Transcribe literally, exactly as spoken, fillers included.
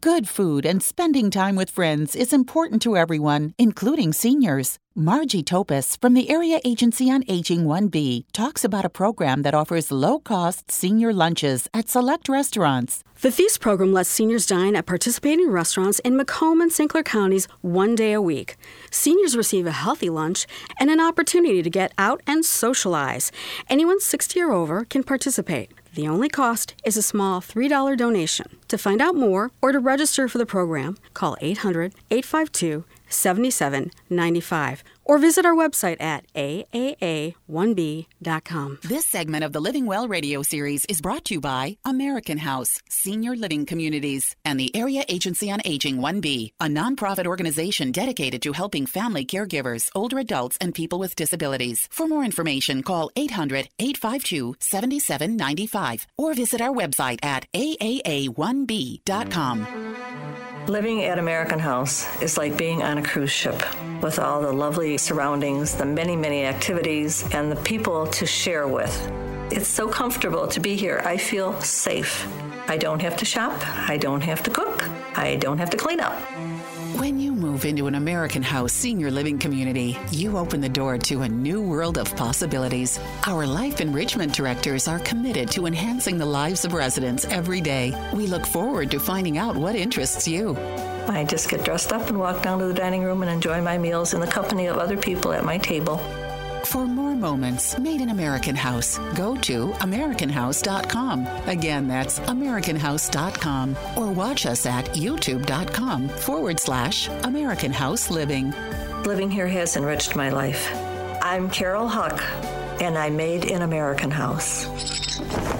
Good food and spending time with friends is important to everyone, including seniors. Margie Topus from the Area Agency on Aging one B talks about a program that offers low-cost senior lunches at select restaurants. The Feast program lets seniors dine at participating restaurants in Macomb and Saint Clair counties one day a week. Seniors receive a healthy lunch and an opportunity to get out and socialize. Anyone sixty or over can participate. The only cost is a small three dollars donation. To find out more or to register for the program, call eight hundred, eight five two, seven seven nine five or visit our website at A A A one B dot com. This segment of the Living Well radio series is brought to you by American House Senior Living Communities and the Area Agency on Aging one B, a nonprofit organization dedicated to helping family caregivers, older adults, and people with disabilities. For more information, call eight hundred, eight five two, seven seven nine five or visit our website at A A A one B dot com. Living at American House is like being on a cruise ship with all the lovely surroundings, the many, many activities, and the people to share with. It's so comfortable to be here. I feel safe. I don't have to shop. I don't have to cook. I don't have to clean up. When you move into an American House Senior Living community, you open the door to a new world of possibilities. Our life enrichment directors are committed to enhancing the lives of residents every day. We look forward to finding out what interests you. I just get dressed up and walk down to the dining room and enjoy my meals in the company of other people at my table. For more moments made in American House, go to American House dot com. Again, that's American House dot com. Or watch us at YouTube.com forward slash American House Living. Living here has enriched my life. I'm Carol Huck, and I made in American House.